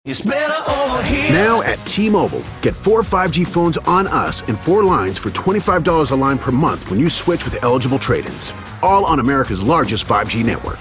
It's better over here. Now at T-Mobile, get 4 5G phones on us and 4 lines for $25 a line per month when you switch with eligible trade-ins. All on America's largest 5G network.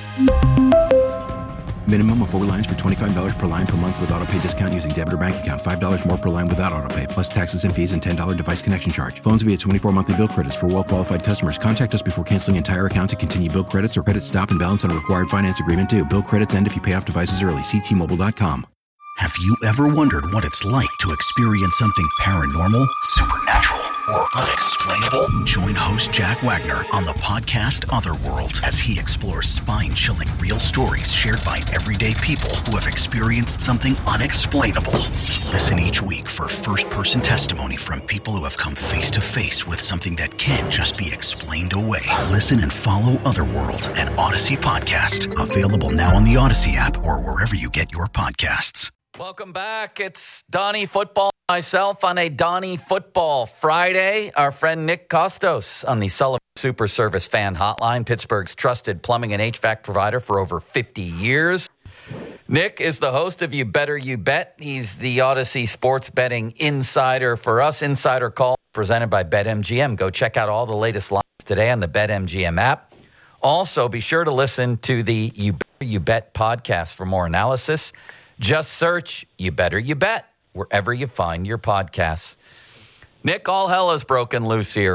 Minimum of 4 lines for $25 per line per month with autopay discount using debit or bank account. $5 more per line without autopay, plus taxes and fees and $10 device connection charge. Phones via 24 monthly bill credits for well-qualified customers. Contact us before canceling entire account to continue bill credits or credit stop and balance on a required finance agreement due. Bill credits end if you pay off devices early. See T-Mobile.com. Have you ever wondered what it's like to experience something paranormal, supernatural, or unexplainable? Join host Jack Wagner on the podcast Otherworld as he explores spine-chilling real stories shared by everyday people who have experienced something unexplainable. Listen each week for first-person testimony from people who have come face-to-face with something that can't just be explained away. Listen and follow Otherworld, an Odyssey podcast. Available now on the Odyssey app or wherever you get your podcasts. Welcome back. It's Donnie Football. Myself on a Donnie Football Friday. Our friend Nick Costos on the Sullivan Super Service Fan Hotline, Pittsburgh's trusted plumbing and HVAC provider for over 50 years. Nick is the host of You Better You Bet. He's the Odyssey sports betting insider for us. Insider Call presented by BetMGM. Go check out all the latest lines today on the BetMGM app. Also, be sure to listen to the You Better You Bet podcast for more analysis. Just search You Better You Bet wherever you find your podcasts. Nick, all hell has broken loose here.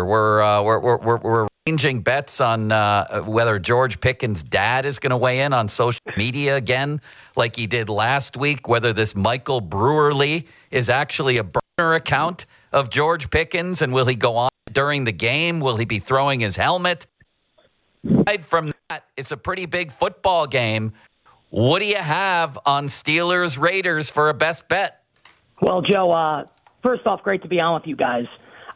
We're arranging bets on whether George Pickens' dad is going to weigh in on social media again, like he did last week. Whether this Michael Brewerly is actually a burner account of George Pickens, and will he go on during the game? Will he be throwing his helmet? Aside from that, it's a pretty big football game. What do you have on Steelers Raiders for a best bet? Well, Joe, first off, great to be on with you guys.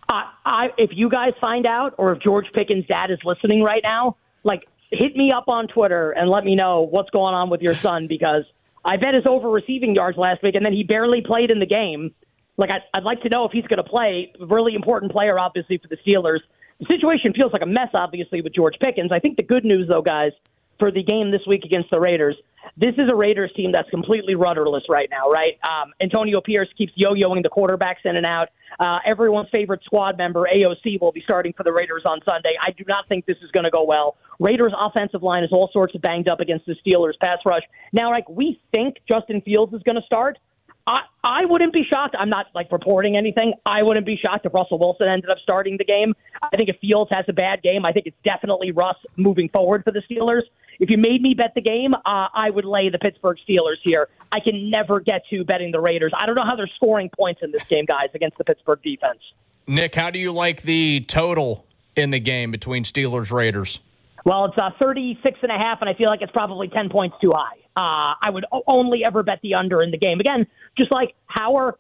If you guys find out, or if George Pickens' dad is listening right now, hit me up on Twitter and let me know what's going on with your son, because I bet his over receiving yards last week, and then he barely played in the game. I'd like to know if he's going to play. A really important player, obviously, for the Steelers. The situation feels like a mess, obviously, with George Pickens. I think the good news, though, guys, for the game this week against the Raiders, this is a Raiders team that's completely rudderless right now, right? Antonio Pierce keeps yo-yoing the quarterbacks in and out. Everyone's favorite squad member, AOC, will be starting for the Raiders on Sunday. I do not think this is going to go well. Raiders' offensive line is all sorts of banged up against the Steelers' pass rush. Now, we think Justin Fields is going to start. I wouldn't be shocked. I'm not reporting anything. I wouldn't be shocked if Russell Wilson ended up starting the game. I think if Fields has a bad game, I think it's definitely Russ moving forward for the Steelers. If you made me bet the game, I would lay the Pittsburgh Steelers here. I can never get to betting the Raiders. I don't know how they're scoring points in this game, guys, against the Pittsburgh defense. Nick, how do you like the total in the game between Steelers-Raiders? Well, it's 36.5, and I feel like it's probably 10 points too high. I would only ever bet the under in the game. Again, just how are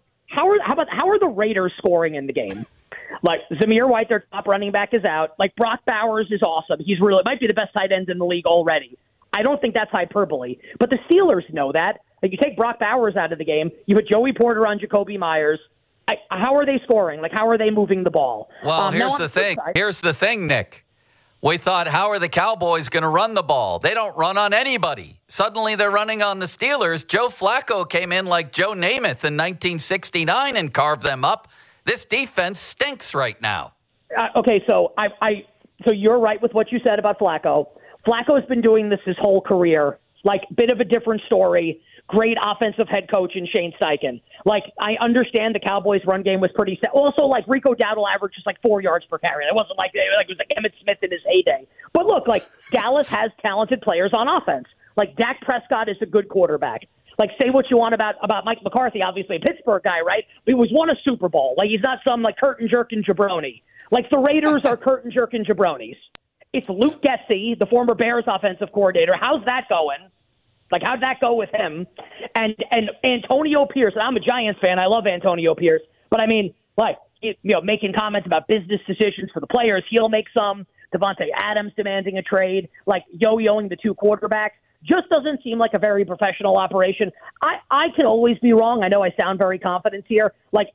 the Raiders scoring in the game? Zamir White, their top running back, is out. Brock Bowers is awesome. He's might be the best tight end in the league already. I don't think that's hyperbole, but the Steelers know that. You take Brock Bowers out of the game, you put Joey Porter on Jacoby Myers. How are they scoring? How are they moving the ball? Well, here's the thing. Here's the thing, Nick. We thought, how are the Cowboys going to run the ball? They don't run on anybody. Suddenly they're running on the Steelers. Joe Flacco came in like Joe Namath in 1969 and carved them up. This defense stinks right now. Okay, so so you're right with what you said about Flacco. Flacco's been doing this his whole career. Bit of a different story. Great offensive head coach in Shane Steichen. I understand the Cowboys' run game was pretty set. Also, Rico Dowdle averaged just 4 yards per carry. It wasn't it was Emmitt Smith in his heyday. But look, Dallas has talented players on offense. Dak Prescott is a good quarterback. Say what you want about Mike McCarthy, obviously a Pittsburgh guy, right? But he was won a Super Bowl. He's not some curtain jerking jabroni. The Raiders are curtain jerking jabronis. It's Luke Getsy, the former Bears offensive coordinator. How's that going? How'd that go with him? And Antonio Pierce, and I'm a Giants fan. I love Antonio Pierce. But, making comments about business decisions for the players. He'll make some. Devontae Adams demanding a trade. Yo-yoing the two quarterbacks. Just doesn't seem like a very professional operation. I can always be wrong. I know I sound very confident here.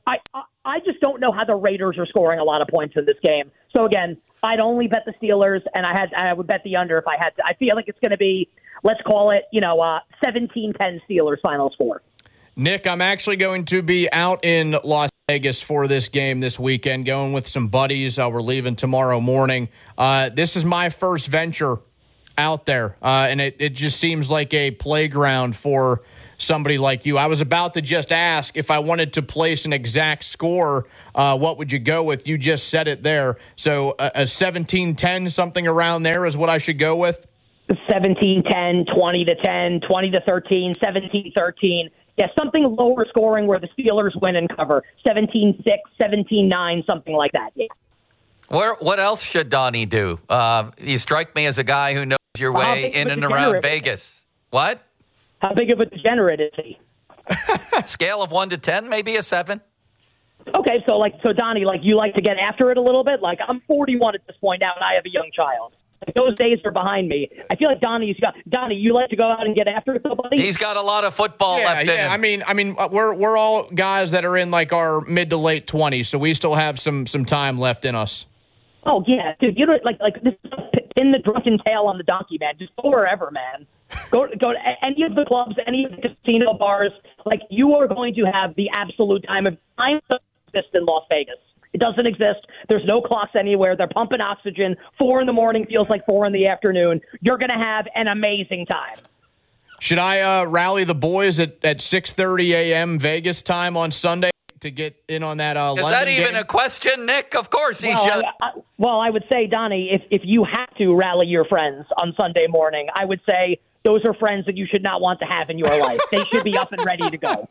I just don't know how the Raiders are scoring a lot of points in this game. So, again, I'd only bet the Steelers, and I would bet the under if I had to. I feel like it's going to be, let's call it, 17-10 Steelers final score. Nick, I'm actually going to be out in Las Vegas for this game this weekend, going with some buddies. We're leaving tomorrow morning. This is my first venture out there, and it just seems like a playground for somebody like you. I was about to just ask if I wanted to place an exact score, what would you go with? You just said it there. So a 17-10, something around there is what I should go with? 17-10, 20-10, 20-13, 17-13. Yeah, something lower scoring where the Steelers win and cover. 17-6, 17-9, something like that. Yeah. What else should Donnie do? You strike me as a guy who knows your way in and around Vegas. What? How big of a degenerate is he? Scale of 1 to 10, maybe a 7. Okay, so Donnie, you like to get after it a little bit? Like, I'm 41 at this point now, and I have a young child. Those days are behind me. I feel like Donnie, you like to go out and get after it, though, buddy? He's got a lot of football left in him. I mean, we're all guys that are in like our mid to late 20s, so we still have some time left in us. Oh yeah, dude, you know, like this is pin the drunken tail on the donkey, man. Just go wherever, man. Go to any of the clubs, any of the casino bars. Like, you are going to have the absolute time of time that exists in Las Vegas. It doesn't exist. There's no clocks anywhere. They're pumping oxygen. 4 a.m. feels like 4 p.m. You're going to have an amazing time. Should I rally the boys at 6:30 a.m. Vegas time on Sunday to get in on that London game? Is that even a question, Nick? Of course he should. I would say, Donnie, if you have to rally your friends on Sunday morning, I would say those are friends that you should not want to have in your life. They should be up and ready to go.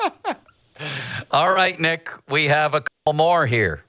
All right, Nick, we have a couple more here.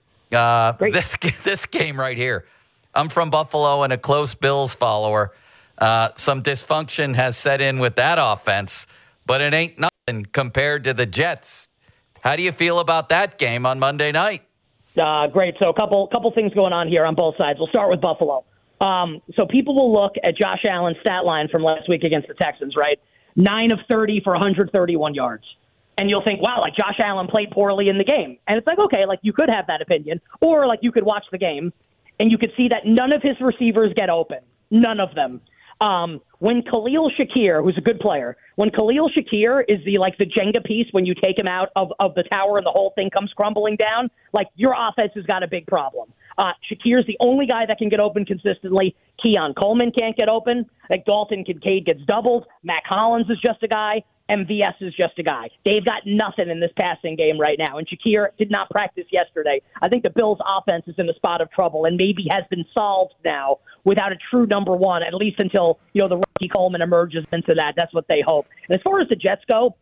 This game right here. I'm from Buffalo and a close Bills follower. Some dysfunction has set in with that offense, but it ain't nothing compared to the Jets. How do you feel about that game on Monday night? Great. So a couple things going on here on both sides. We'll start with Buffalo. So people will look at Josh Allen's stat line from last week against the Texans, right? 9 of 30 for 131 yards. And you'll think, wow, like Josh Allen played poorly in the game. And it's like, okay, like you could have that opinion. Or like you could watch the game and you could see that none of his receivers get open. None of them. When Khalil Shakir, who's a good player, when Khalil Shakir is the Jenga piece, when you take him out of the tower and the whole thing comes crumbling down, like your offense has got a big problem. Shakir's the only guy that can get open consistently. Keon Coleman can't get open. Like Dalton Kincaid gets doubled. Mac Hollins is just a guy. MVS is just a guy. They've got nothing in this passing game right now, and Shakir did not practice yesterday. I think the Bills' offense is in a spot of trouble and maybe has been solved now without a true number one, at least until the rookie Coleman emerges into that. That's what they hope. And as far as the Jets go,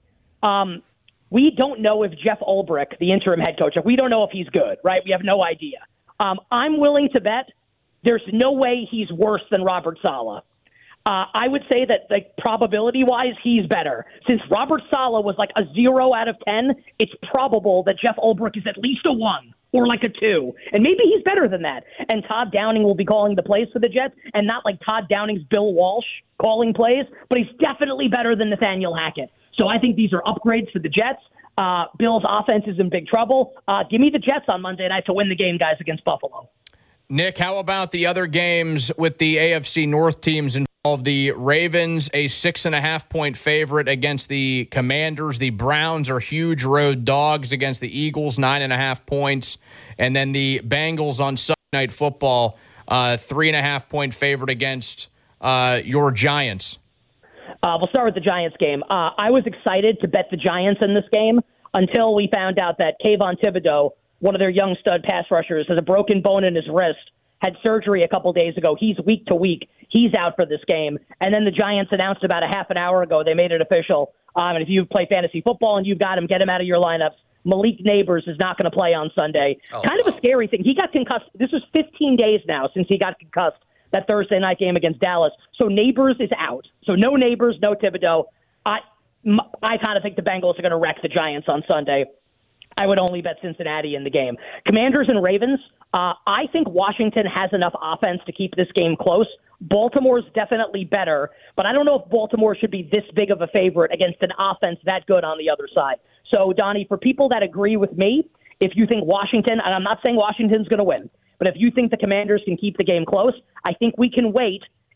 we don't know if Jeff Ulbrich, the interim head coach, we don't know if he's good, right? We have no idea. I'm willing to bet there's no way he's worse than Robert Saleh. I would say that, probability-wise, he's better. Since Robert Saleh was a 0 out of 10, it's probable that Jeff Ulbrich is at least a 1 or a 2. And maybe he's better than that. And Todd Downing will be calling the plays for the Jets, and not like Todd Downing's Bill Walsh calling plays, but he's definitely better than Nathaniel Hackett. So I think these are upgrades for the Jets. Bill's offense is in big trouble. Give me the Jets on Monday night to win the game, guys, against Buffalo. Nick, how about the other games with the AFC North teams involved? The Ravens, a 6.5-point favorite against the Commanders. The Browns are huge road dogs against the Eagles, 9.5 points. And then the Bengals on Sunday Night Football, 3.5-point favorite against your Giants. We'll start with the Giants game. I was excited to bet the Giants in this game until we found out that Kayvon Thibodeau, one of their young stud pass rushers, has a broken bone in his wrist, had surgery a couple days ago. He's week to week. He's out for this game. And then the Giants announced about a half an hour ago, they made it official. And if you play fantasy football and you've got him, get him out of your lineups. Malik Neighbors is not going to play on Sunday. Kind of a scary thing. He got concussed. This was 15 days now since he got concussed, that Thursday night game against Dallas. So Neighbors is out. So no Neighbors, no Thibodeau. I kind of think the Bengals are going to wreck the Giants on Sunday. I would only bet Cincinnati in the game. Commanders and Ravens, I think Washington has enough offense to keep this game close. Baltimore's definitely better, but I don't know if Baltimore should be this big of a favorite against an offense that good on the other side. So, Donnie, for people that agree with me, if you think Washington, and I'm not saying Washington's going to win, but if you think the Commanders can keep the game close, I think we can wait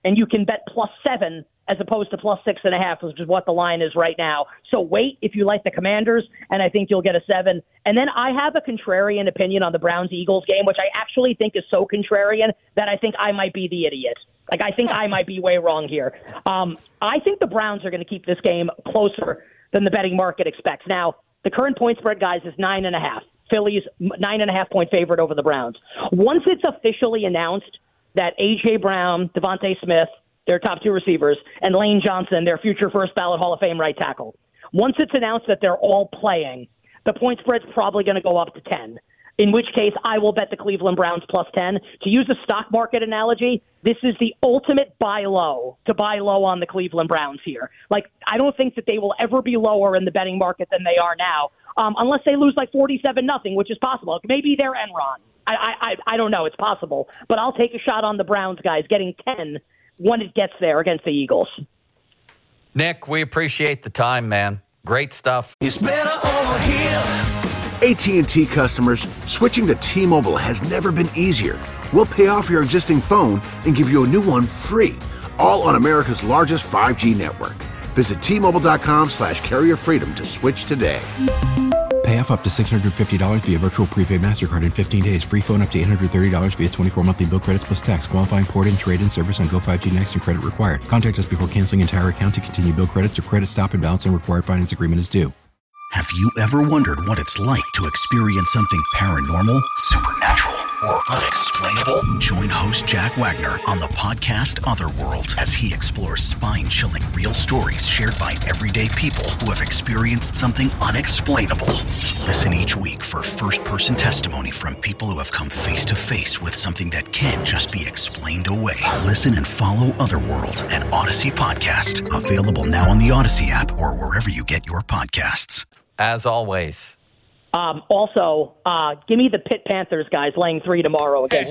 and you can bet +7 as opposed to +6.5, which is what the line is right now. So wait if you like the Commanders, and I think you'll get a 7. And then I have a contrarian opinion on the Browns-Eagles game, which I actually think is so contrarian that I think I might be the idiot. Like, I think I might be way wrong here. I think the Browns are going to keep this game closer than the betting market expects. Now, the current point spread, guys, is 9.5. Philly's 9.5-point favorite over the Browns. Once it's officially announced that A.J. Brown, Devontae Smith, their top 2 receivers, and Lane Johnson, their future first-ballot Hall of Fame right tackle, once it's announced that they're all playing, the point spread's probably going to go up to 10, in which case I will bet the Cleveland Browns +10. To use a stock market analogy, this is the ultimate buy low, to buy low on the Cleveland Browns here. Like, I don't think that they will ever be lower in the betting market than they are now, unless they lose like 47-0, which is possible. Maybe they're Enron. I don't know. It's possible. But I'll take a shot on the Browns, guys, getting 10 when it gets there against the Eagles. Nick, we appreciate the time, man. Great stuff. It's better over here. AT&T customers, switching to T-Mobile has never been easier. We'll pay off your existing phone and give you a new one free, all on America's largest 5G network. Visit T-Mobile.com/carrier freedom to switch today. Pay off up to $650 via virtual prepaid MasterCard in 15 days. Free phone up to $830 via 24 monthly bill credits plus tax. Qualifying port-in, trade-in service on Go 5G Next and credit required. Contact us before canceling entire account to continue bill credits or credit stop and balance on required finance agreement is due. Have you ever wondered what it's like to experience something paranormal, supernatural, or unexplainable? Join host Jack Wagner on the podcast Otherworld as he explores spine-chilling real stories shared by everyday people who have experienced something unexplainable. Listen each week for first-person testimony from people who have come face-to-face with something that can't just be explained away. Listen and follow Otherworld, an Odyssey podcast. Available now on the Odyssey app or wherever you get your podcasts. As always. Also, give me the Pitt Panthers, guys, laying 3 tomorrow again.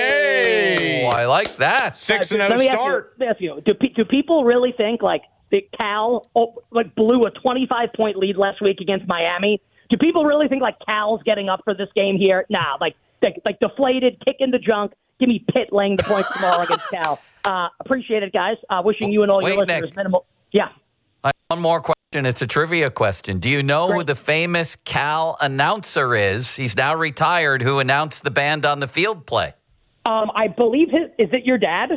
Hey! Oh, I like that. 6-0 start. Ask you, do people really think like that Cal blew a 25-point lead last week against Miami? Do people really think like Cal's getting up for this game here? Nah, like deflated, kick in the junk. Give me Pitt laying the points tomorrow against Cal. Appreciate it, guys. Wishing you and all your listeners minimal. Yeah. One more question. It's a trivia question. Do you know who the famous Cal announcer is? He's now retired. Who announced the band on the field play? I believe is it your dad?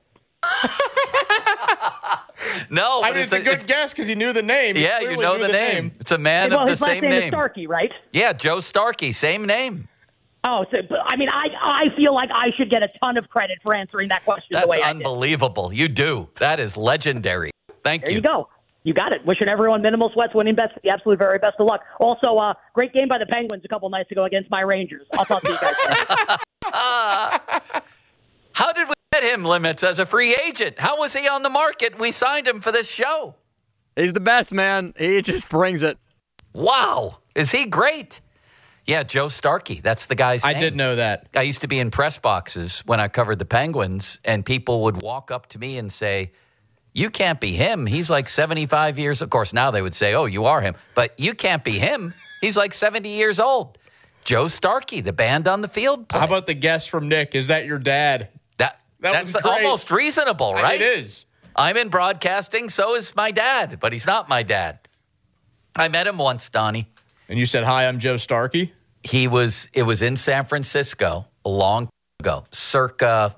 No, I mean, it's a good guess because you knew the name. Yeah, you know the name. It's a man of the same name. His last name is Starkey, right? Yeah, Joe Starkey, same name. Oh, so, I mean, I feel like I should get a ton of credit for answering that question the way I did. That's unbelievable. You do. That is legendary. Thank you. There you go. You got it. Wishing everyone minimal sweats, winning bets, the absolute very best of luck. Also, great game by the Penguins a couple nights ago against my Rangers. I'll talk to you guys later. How did we get him, Limits, as a free agent? How was he on the market? We signed him for this show. He's the best, man. He just brings it. Wow. Is he great? Yeah, Joe Starkey. That's the guy's name. I did know that. I used to be in press boxes when I covered the Penguins, and people would walk up to me and say, "You can't be him. He's like 75 years." Of course, now they would say, "Oh, you are him." But you can't be him. He's like 70 years old. Joe Starkey, the band on the field play. How about the guess from Nick? Is that your dad? That's almost reasonable, right? It is. I'm in broadcasting, so is my dad, but he's not my dad. I met him once, Donnie. And you said, "Hi, I'm Joe Starkey." It was in San Francisco a long time ago, circa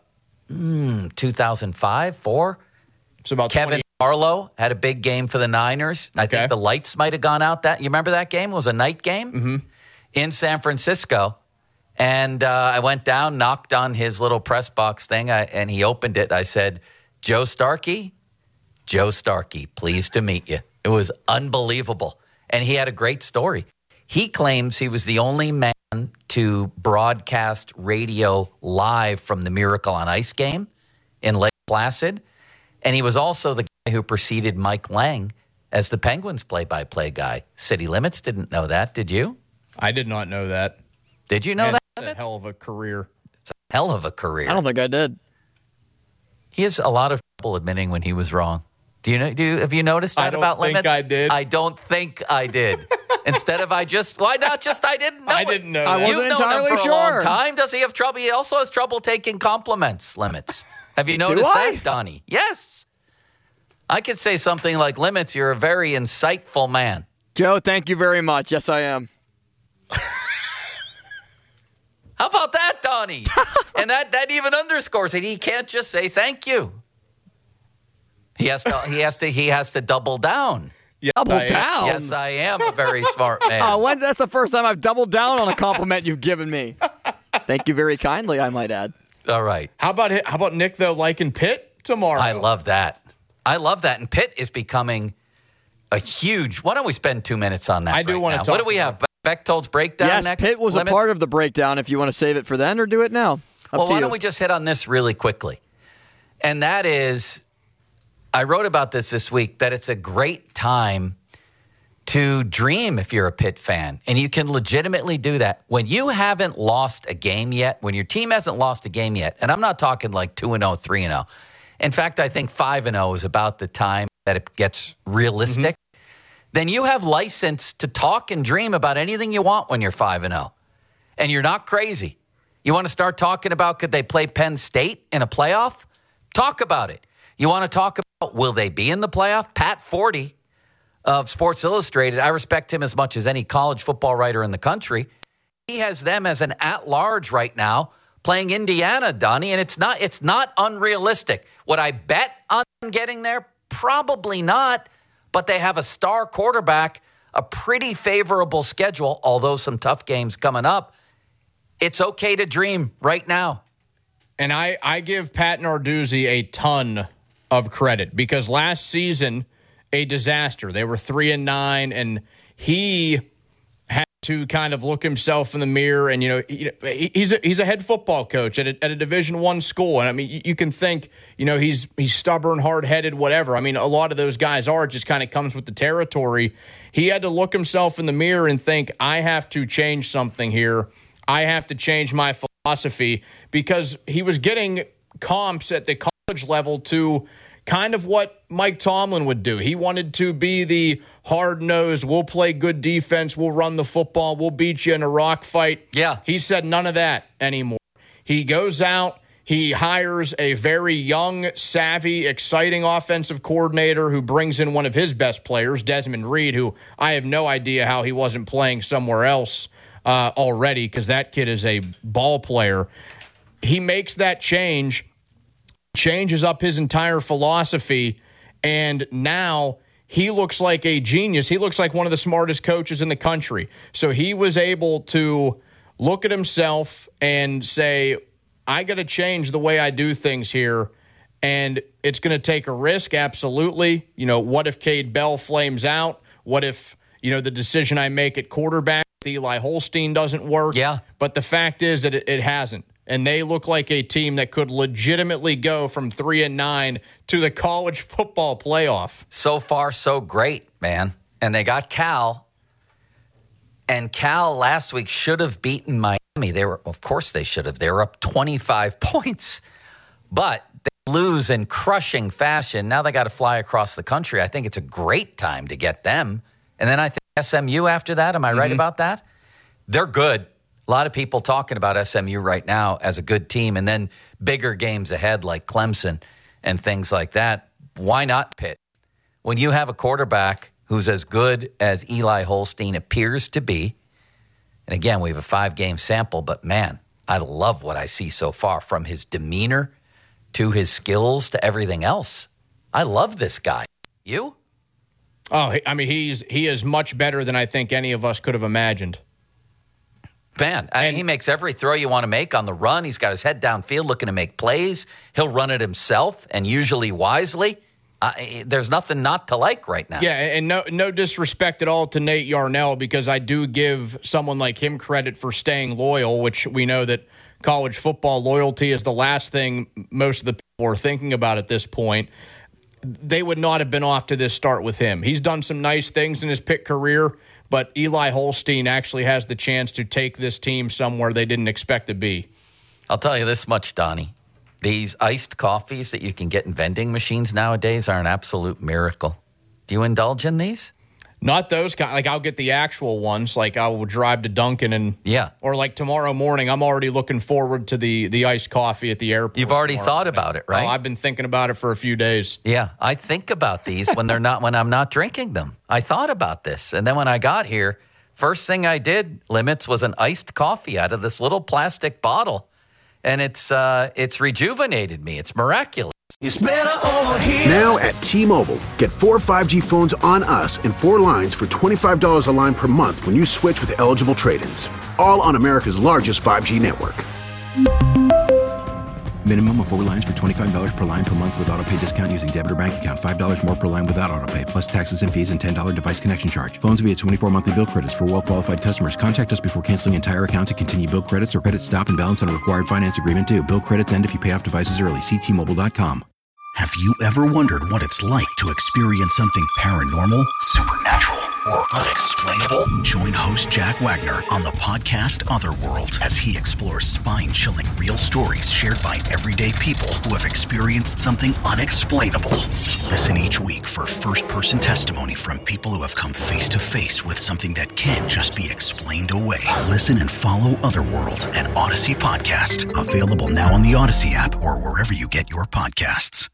2005, 4. So about Kevin 20. Harlow had a big game for the Niners. I think the lights might have gone out. You remember that game? It was a night game in San Francisco. And I went down, knocked on his little press box thing, and he opened it. I said, Joe Starkey, pleased to meet you. It was unbelievable. And he had a great story. He claims he was the only man to broadcast radio live from the Miracle on Ice game in Lake Placid. And he was also the guy who preceded Mike Lang as the Penguins play-by-play guy. City Limits didn't know that, did you? I did not know that. Did you know that? It's a hell of a career. It's a hell of a career. I don't think I did. He has a lot of trouble admitting when he was wrong. Have you noticed that about Limits? I did. I don't think I did. Instead of why not just I didn't know I it. didn't know I that. wasn't You've known him entirely for a long sure. time. Does he have trouble? He also has trouble taking compliments, Limits. Have you noticed I? that, Donnie? Yes. I could say something like, Limits, you're a very insightful man. Joe, thank you very much. Yes, I am. How about that, Donnie? And that even underscores it. He can't just say thank you. He has to double down. Double down? Yes, I am a very smart man. That's the first time I've doubled down on a compliment you've given me. Thank you very kindly, I might add. All right. How about Nick, though, liking Pitt tomorrow? I love that. And Pitt is becoming a huge. Why don't we spend 2 minutes on that? I do want to talk. What do we have? Bechtold's breakdown yes, next? Pitt was Limits? a part of the breakdown. If you want to save it for then or do it now. Well, why you. don't we just hit on this really quickly? And that is, I wrote about this week, that it's a great time to dream if you're a Pitt fan. And you can legitimately do that. When you haven't lost a game yet, when your team hasn't lost a game yet, and I'm not talking like 2-0, 3-0. In fact, I think 5-0 is about the time that it gets realistic. Then you have license to talk and dream about anything you want when you're 5-0. And you're not crazy. You want to start talking about could they play Penn State in a playoff? Talk about it. You want to talk about will they be in the playoff? Pat Forty of Sports Illustrated, I respect him as much as any college football writer in the country. He has them as an at-large right now playing Indiana, Donnie, and it's not unrealistic. Would I bet on them getting there? Probably not. But they have a star quarterback, a pretty favorable schedule, although some tough games coming up. It's okay to dream right now. And I give Pat Narduzzi a ton of credit because last season, a disaster. They were 3-9, and he had to kind of look himself in the mirror. And, he's a head football coach at a Division I school. And, I mean, you can think, he's stubborn, hard-headed, whatever. I mean, a lot of those guys are. It just kind of comes with the territory. He had to look himself in the mirror and think, I have to change something here. I have to change my philosophy because he was getting comps at the college level to kind of what Mike Tomlin would do. He wanted to be the hard-nosed, we'll play good defense, we'll run the football, we'll beat you in a rock fight. Yeah. He said none of that anymore. He goes out, he hires a very young, savvy, exciting offensive coordinator who brings in one of his best players, Desmond Reed, who I have no idea how he wasn't playing somewhere else already because that kid is a ball player. He makes that change, changes up his entire philosophy, and now he looks like a genius. He looks like one of the smartest coaches in the country. So he was able to look at himself and say, I got to change the way I do things here, and it's going to take a risk, absolutely. What if Cade Bell flames out? What if, the decision I make at quarterback, Eli Holstein doesn't work? Yeah. But the fact is that it hasn't. And they look like a team that could legitimately go from 3-9 to the college football playoff. So far, so great, man. And they got Cal. And Cal last week should have beaten Miami. Of course they should have. They were up 25 points. But they lose in crushing fashion. Now they got to fly across the country. I think it's a great time to get them. And then I think SMU after that. Am I right about that? They're good. A lot of people talking about SMU right now as a good team, and then bigger games ahead like Clemson and things like that. Why not Pitt? When you have a quarterback who's as good as Eli Holstein appears to be, and again, we have a 5-game sample, but man, I love what I see so far from his demeanor to his skills to everything else. I love this guy. You? Oh, I mean, he is much better than I think any of us could have imagined. Man, he makes every throw you want to make on the run. He's got his head downfield looking to make plays. He'll run it himself and usually wisely. There's nothing not to like right now. Yeah, and no disrespect at all to Nate Yarnell because I do give someone like him credit for staying loyal, which we know that college football loyalty is the last thing most of the people are thinking about at this point. They would not have been off to this start with him. He's done some nice things in his Pitt career, but Eli Holstein actually has the chance to take this team somewhere they didn't expect to be. I'll tell you this much, Donnie. These iced coffees that you can get in vending machines nowadays are an absolute miracle. Do you indulge in these? Not those kind. Like I'll get the actual ones. Like I will drive to Dunkin' and or like tomorrow morning, I'm already looking forward to the iced coffee at the airport. You've already thought about it, right? Oh, I've been thinking about it for a few days. Yeah, I think about these when I'm not drinking them. I thought about this, and then when I got here, first thing I did, Limits, was an iced coffee out of this little plastic bottle, and it's rejuvenated me. It's miraculous. It's better over here. Now at T-Mobile, get 4 5G phones on us and 4 lines for $25 a line per month when you switch with eligible trade-ins. All on America's largest 5G network. Minimum of 4 lines for $25 per line per month with auto pay discount using debit or bank account. $5 more per line without auto pay, plus taxes and fees and $10 device connection charge. Phones via 24 monthly bill credits for well-qualified customers. Contact us before canceling entire account to continue bill credits or credit stop and balance on a required finance agreement due. Bill credits end if you pay off devices early. See T-Mobile.com. Have you ever wondered what it's like to experience something paranormal, supernatural, or unexplainable? Join host Jack Wagner on the podcast Otherworld as he explores spine-chilling real stories shared by everyday people who have experienced something unexplainable. Listen each week for first-person testimony from people who have come face-to-face with something that can't just be explained away. Listen and follow Otherworld, an Odyssey podcast. Available now on the Odyssey app or wherever you get your podcasts.